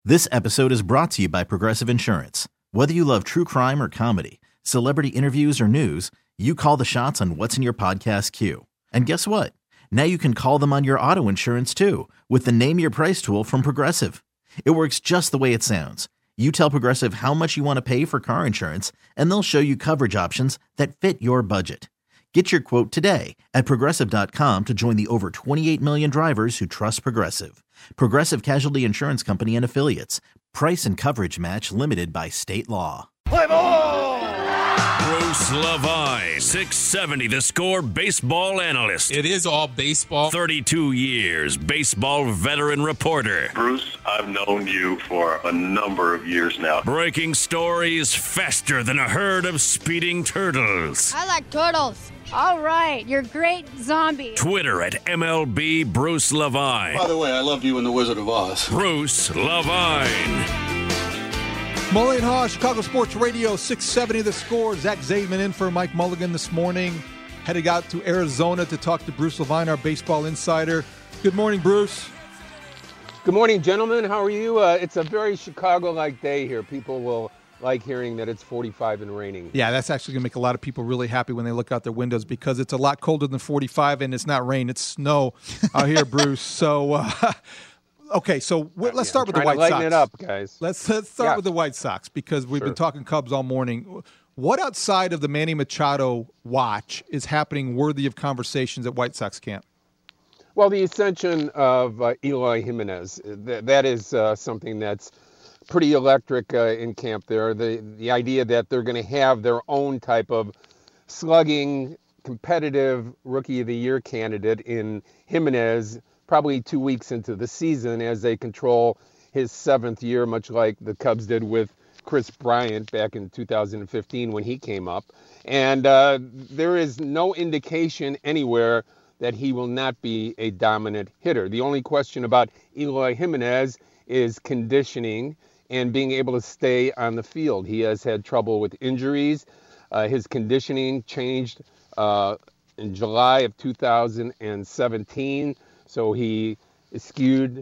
This episode is brought to you by Progressive Insurance. Whether you love true crime or comedy, celebrity interviews or news, you call the shots on what's in your podcast queue. And guess what? Now you can call them on your auto insurance too with the Name Your Price tool from Progressive. It works just the way it sounds. You tell Progressive how much you want to pay for car insurance, and they'll show you coverage options that fit your budget. Get your quote today at Progressive.com to join the over 28 million drivers who trust Progressive. Progressive Casualty Insurance Company and Affiliates. Price and coverage match limited by state law. Play ball! Bruce Levine, 670 The Score baseball analyst. It is all baseball. 32 years, baseball veteran reporter. Bruce, I've known you for a number of years now. Breaking stories faster than a herd of speeding turtles. I like turtles. All right, you're great zombie. Twitter at MLB Bruce Levine. By the way, I loved you in The Wizard of Oz. Bruce Levine. Mully and Haw, Chicago Sports Radio, 670 The Score. Zach Zaidman in for Mike Mulligan this morning. Headed out to Arizona to talk to Bruce Levine, our baseball insider. Good morning, Bruce. Good morning, gentlemen. How are you? It's a very Chicago-like day here. People will like hearing that it's 45 and raining. Yeah, that's actually going to make a lot of people really happy when they look out their windows because it's a lot colder than 45, and it's not rain, it's snow out here, Bruce. So, okay, so let's start with the White Sox. Lighten it up, guys. Let's start with the White Sox because we've been talking Cubs all morning. What outside of the Manny Machado watch is happening worthy of conversations at White Sox camp? Well, the ascension of Eloy Jimenez, that is something that's pretty electric in camp there. The idea that they're going to have their own type of slugging, competitive Rookie of the Year candidate in Jimenez probably 2 weeks into the season as they control his seventh year, much like the Cubs did with Chris Bryant back in 2015 when he came up. And there is no indication anywhere that he will not be a dominant hitter. The only question about Eloy Jimenez is conditioning and being able to stay on the field. He has had trouble with injuries. His conditioning changed in July of 2017, so he eschewed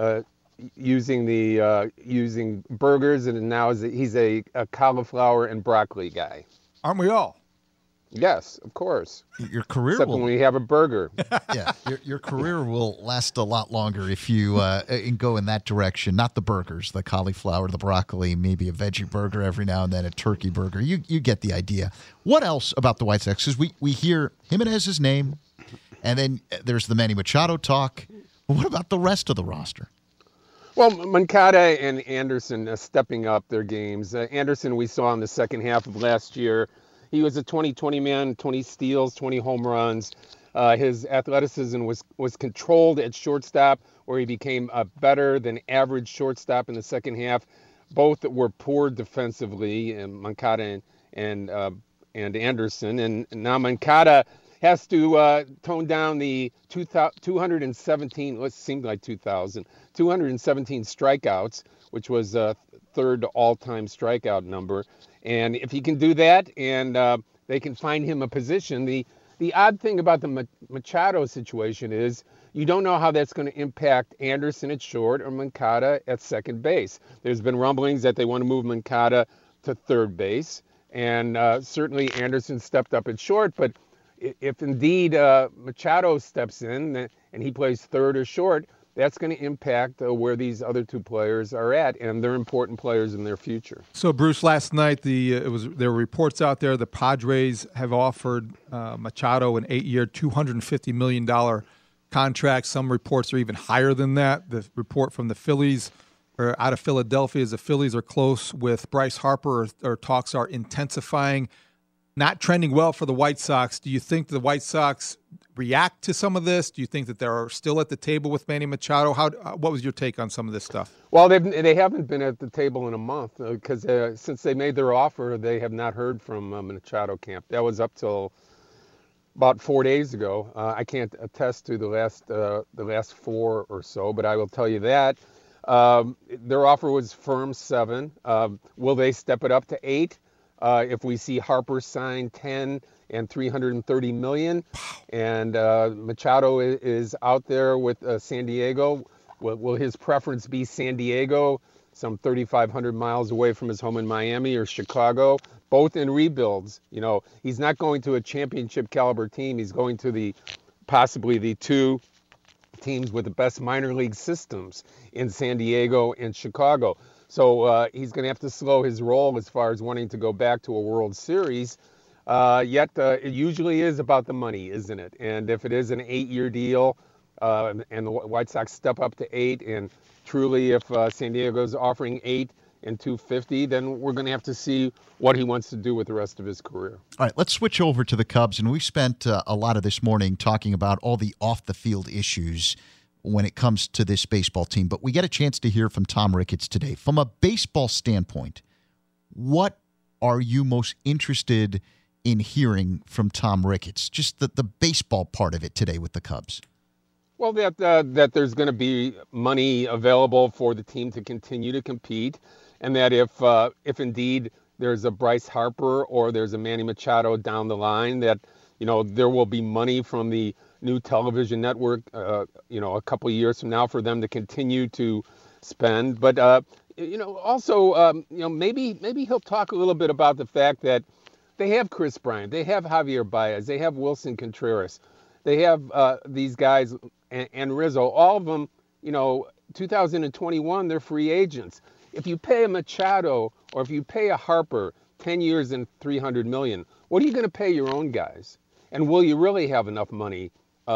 using burgers, and now he's a cauliflower and broccoli guy. Aren't we all? Yes, of course. Your career Except will, when we have a burger. Yeah, your career will last a lot longer if you go in that direction. Not the burgers, the cauliflower, the broccoli, maybe a veggie burger every now and then, a turkey burger. You get the idea. What else about the White Sox? Because we hear Jimenez's name, and then there's the Manny Machado talk. But what about the rest of the roster? Well, Moncada and Anderson stepping up their games. Anderson we saw in the second half of last year. He was a 20-20 man, 20 steals, 20 home runs. His athleticism was controlled at shortstop, where he became a better than average shortstop in the second half. Both were poor defensively, Moncada and Anderson. And now Moncada has to tone down the 217, what seemed like 217 strikeouts, which was third all-time strikeout number. And if he can do that and they can find him a position, the odd thing about the Machado situation is you don't know how that's going to impact Anderson at short or Moncada at second base. There's been rumblings that they want to move Moncada to third base. And certainly Anderson stepped up at short, but if indeed Machado steps in and he plays third or short, that's going to impact where these other two players are at, and they're important players in their future. So, Bruce, last night there were reports out there the Padres have offered Machado an 8-year, $250 million contract. Some reports are even higher than that. The report from the Phillies or out of Philadelphia is the Phillies are close with Bryce Harper, or talks are intensifying. Not trending well for the White Sox. Do you think the White Sox react to some of this? Do you think that they're still at the table with Manny Machado? What was your take on some of this stuff? Well, they haven't been at the table in a month because since they made their offer, they have not heard from Machado camp. That was up till about 4 days ago. I can't attest to the last 4 or so, but I will tell you that their offer was firm 7. Will they step it up to 8? If we see Harper sign 10 and $330 million, and Machado is out there with San Diego, will his preference be San Diego some 3,500 miles away from his home in Miami or Chicago, both in rebuilds. He's not going to a championship caliber team. He's going to possibly the two teams with the best minor league systems in San Diego and Chicago. So he's going to have to slow his roll as far as wanting to go back to a World Series. Yet it usually is about the money, isn't it? And if it is an 8-year deal and the White Sox step up to 8, and truly if San Diego's offering 8 and $250, then we're going to have to see what he wants to do with the rest of his career. All right, let's switch over to the Cubs. And we spent a lot of this morning talking about all the off-the-field issues when it comes to this baseball team. But we get a chance to hear from Tom Ricketts today. From a baseball standpoint, what are you most interested in hearing from Tom Ricketts? Just the baseball part of it today with the Cubs. Well, that there's going to be money available for the team to continue to compete, and that if indeed there's a Bryce Harper or there's a Manny Machado down the line, that there will be money from the new television network, a couple of years from now for them to continue to spend. But also maybe he'll talk a little bit about the fact that they have Chris Bryant, they have Javier Baez, they have Wilson Contreras, they have these guys and Rizzo, all of them, 2021, they're free agents. If you pay a Machado or if you pay a Harper 10 years and $300 million, what are you going to pay your own guys? And will you really have enough money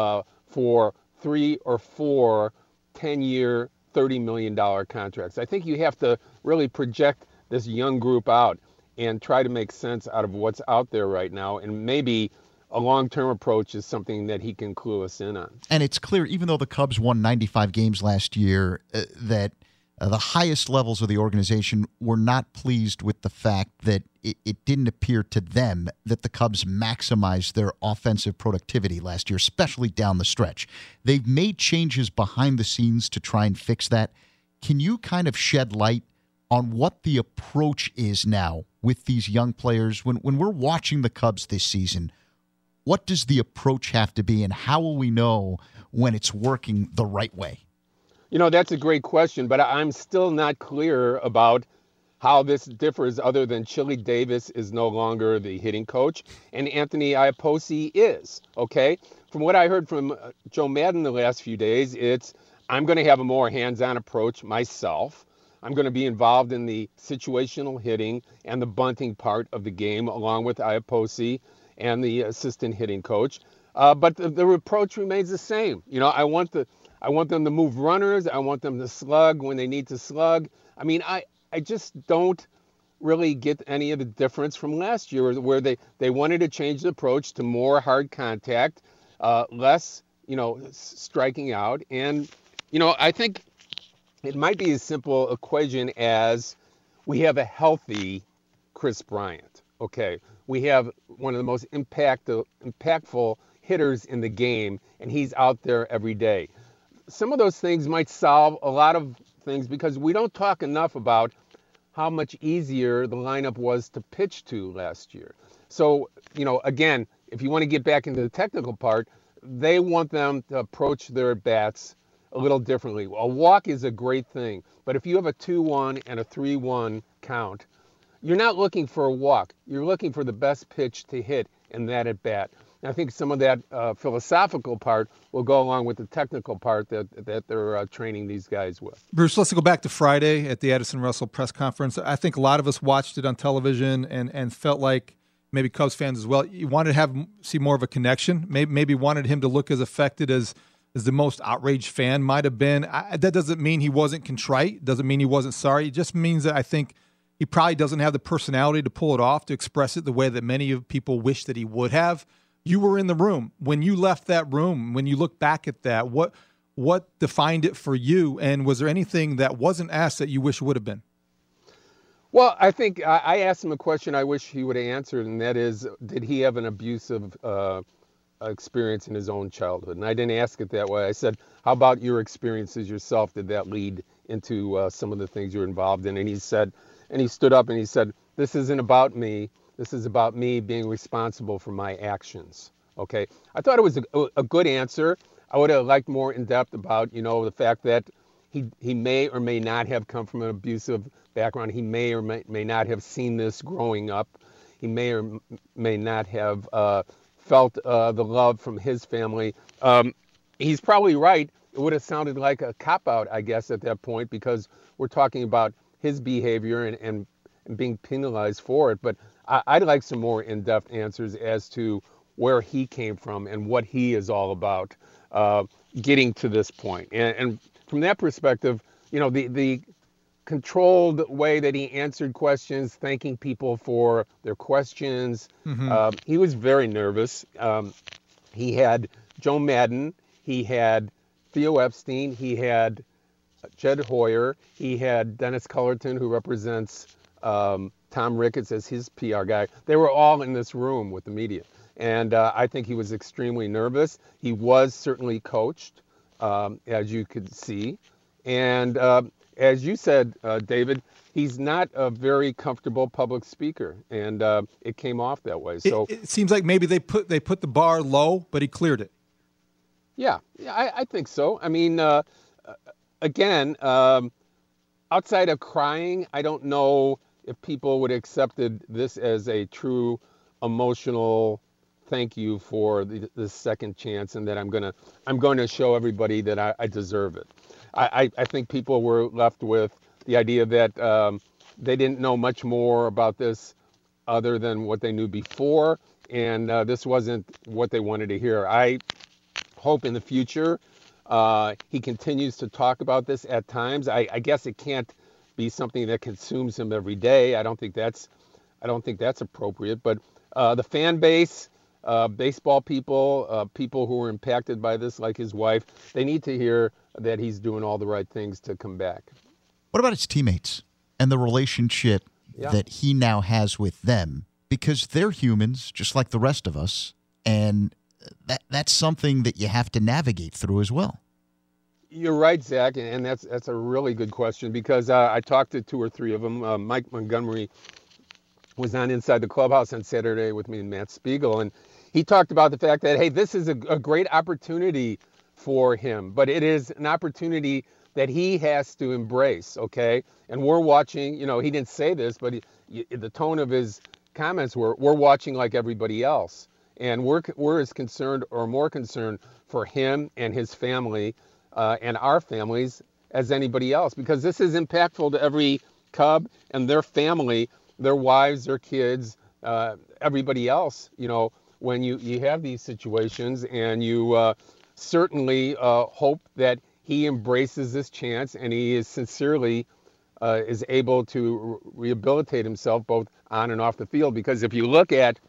for 3 or 4 10-year, $30 million contracts? I think you have to really project this young group out and try to make sense out of what's out there right now. And maybe a long-term approach is something that he can clue us in on. And it's clear, even though the Cubs won 95 games last year, that the highest levels of the organization were not pleased with the fact that it didn't appear to them that the Cubs maximized their offensive productivity last year, especially down the stretch. They've made changes behind the scenes to try and fix that. Can you kind of shed light on what the approach is now with these young players? When we're watching the Cubs this season, what does the approach have to be, and how will we know when it's working the right way? That's a great question, but I'm still not clear about how this differs other than Chili Davis is no longer the hitting coach and Anthony Iapoce is, okay? From what I heard from Joe Maddon the last few days, I'm going to have a more hands-on approach myself. I'm going to be involved in the situational hitting and the bunting part of the game along with Iapoce and the assistant hitting coach. But the approach remains the same. I want them to move runners. I want them to slug when they need to slug. I mean, I just don't really get any of the difference from last year where they wanted to change the approach to more hard contact, less, striking out. And, I think it might be a simple equation as we have a healthy Chris Bryant, okay? We have one of the most impactful hitters in the game, and he's out there every day. Some of those things might solve a lot of things because we don't talk enough about how much easier the lineup was to pitch to last year. So, again, if you want to get back into the technical part, they want them to approach their at-bats a little differently. A walk is a great thing, but if you have a 2-1 and a 3-1 count, you're not looking for a walk. You're looking for the best pitch to hit in that at-bat. And I think some of that philosophical part will go along with the technical part that they're training these guys with. Bruce, let's go back to Friday at the Addison Russell press conference. I think a lot of us watched it on television and felt like, maybe Cubs fans as well, you wanted to see more of a connection, maybe wanted him to look as affected as the most outraged fan might have been. That doesn't mean he wasn't contrite, doesn't mean he wasn't sorry. It just means that I think he probably doesn't have the personality to pull it off, to express it the way that many of people wish that he would have. You were in the room. When you left that room, when you look back at that, what defined it for you? And was there anything that wasn't asked that you wish would have been? Well, I think I asked him a question I wish he would have answered, and that is, did he have an abusive experience in his own childhood? And I didn't ask it that way. I said, how about your experiences yourself? Did that lead into some of the things you're involved in? And he said, and he stood up and he said, this isn't about me. This is about me being responsible for my actions. Okay. I thought it was a good answer. I would have liked more in depth about, the fact that He may or may not have come from an abusive background. He may or may not have seen this growing up. He may or may not have felt the love from his family. He's probably right. It would have sounded like a cop-out, I guess, at that point, because we're talking about his behavior and being penalized for it. But I'd like some more in-depth answers as to where he came from and what he is all about getting to this point. And from that perspective, you know, the controlled way that he answered questions, thanking people for their questions, he was very nervous. He had Joe Madden, he had Theo Epstein, he had Jed Hoyer, he had Dennis Cullerton, who represents Tom Ricketts as his PR guy. They were all in this room with the media. And I think he was extremely nervous. He was certainly coached, as you could see. And as you said, David, he's not a very comfortable public speaker. And it came off that way. So it seems like maybe they put the bar low, but he cleared it. Yeah, I think so. I mean, again, outside of crying, I don't know if people would have accepted this as a true emotional thank you for the second chance, and that I'm going to show everybody that I deserve it. I think people were left with the idea that they didn't know much more about this other than what they knew before, and this wasn't what they wanted to hear. I hope in the future he continues to talk about this at times. I guess it can't be something that consumes him every day. I don't think that's appropriate. But the fan base, baseball people, people who were impacted by this, like his wife, they need to hear that he's doing all the right things to come back. What about his teammates and the relationship that he now has with them? Because they're humans, just like the rest of us, and that's something that you have to navigate through as well. You're right, Zach, and that's a really good question, because I talked to two or three of them. Mike Montgomery was on Inside the Clubhouse on Saturday with me and Matt Spiegel, and he talked about the fact that, hey, this is a great opportunity for him, but it is an opportunity that he has to embrace, okay? And we're watching, you know, he didn't say this, but the tone of his comments were, we're watching like everybody else. And we're as concerned or more concerned for him and his family and our families as anybody else, because this is impactful to every Cub and their family, their wives, their kids, everybody else, you know, when you have these situations, and you certainly hope that he embraces this chance and he is sincerely is able to rehabilitate himself both on and off the field. Because if you look at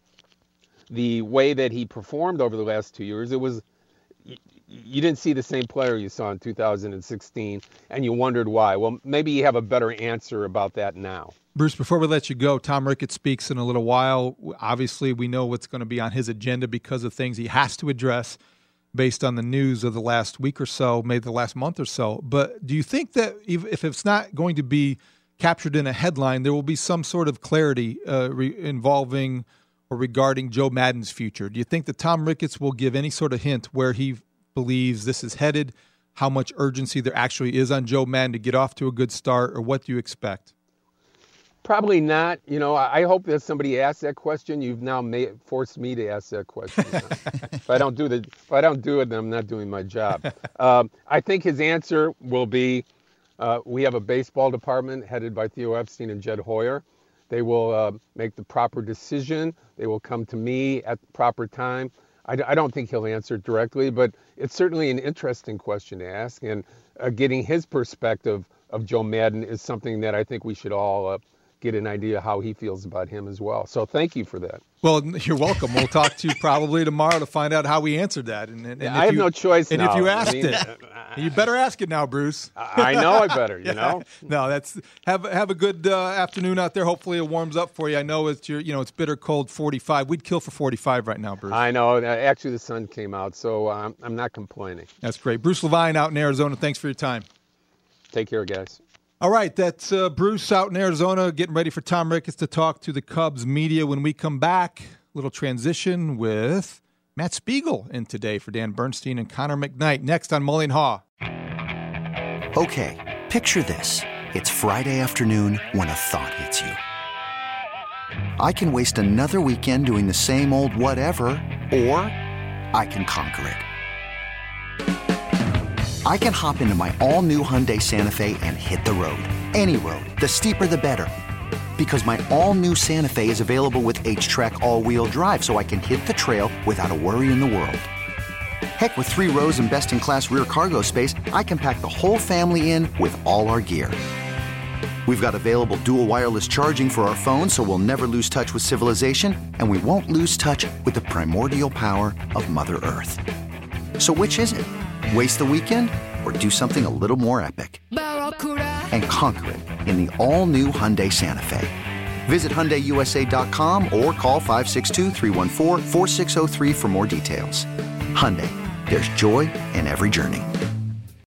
the way that he performed over the last 2 years, it was, you didn't see the same player you saw in 2016, and you wondered why. Well, maybe you have a better answer about that now. Bruce, before we let you go, Tom Ricketts speaks in a little while. Obviously, we know what's going to be on his agenda because of things he has to address based on the news of the last week or so, maybe the last month or so. But do you think that if it's not going to be captured in a headline, there will be some sort of clarity involving or regarding Joe Madden's future? Do you think that Tom Ricketts will give any sort of hint where he believes this is headed, how much urgency there actually is on Joe Madden to get off to a good start, or what do you expect? Probably not. You know, I hope that somebody asks that question. You've now forced me to ask that question. If I don't do it, then I'm not doing my job. I think his answer will be, we have a baseball department headed by Theo Epstein and Jed Hoyer. They will make the proper decision. They will come to me at the proper time. I don't think he'll answer it directly, but it's certainly an interesting question to ask. And getting his perspective of Joe Madden is something that I think we should all get an idea how he feels about him as well. So thank you for that. Well, you're welcome. We'll talk to you probably tomorrow to find out how we answered that. And I have no choice now. And if you asked it, you better ask it now, Bruce. I know I better, you know. No, have a good afternoon out there. Hopefully it warms up for you. I know it's it's bitter cold, 45. We'd kill for 45 right now, Bruce. I know. Actually, the sun came out, so I'm not complaining. That's great. Bruce Levine out in Arizona. Thanks for your time. Take care, guys. All right, that's Bruce out in Arizona getting ready for Tom Ricketts to talk to the Cubs media. When we come back, little transition with Matt Spiegel in today for Dan Bernstein and Connor McKnight. Next on Mully and Haw. Okay, picture this. It's Friday afternoon when a thought hits you. I can waste another weekend doing the same old whatever, or I can conquer it. I can hop into my all-new Hyundai Santa Fe and hit the road. Any road. The steeper, the better. Because my all-new Santa Fe is available with H-Track all-wheel drive, so I can hit the trail without a worry in the world. Heck, with 3 rows and best-in-class rear cargo space, I can pack the whole family in with all our gear. We've got available dual wireless charging for our phones, so we'll never lose touch with civilization, and we won't lose touch with the primordial power of Mother Earth. So which is it? Waste the weekend or do something a little more epic? And conquer it in the all-new Hyundai Santa Fe. Visit HyundaiUSA.com or call 562-314-4603 for more details. Hyundai, there's joy in every journey.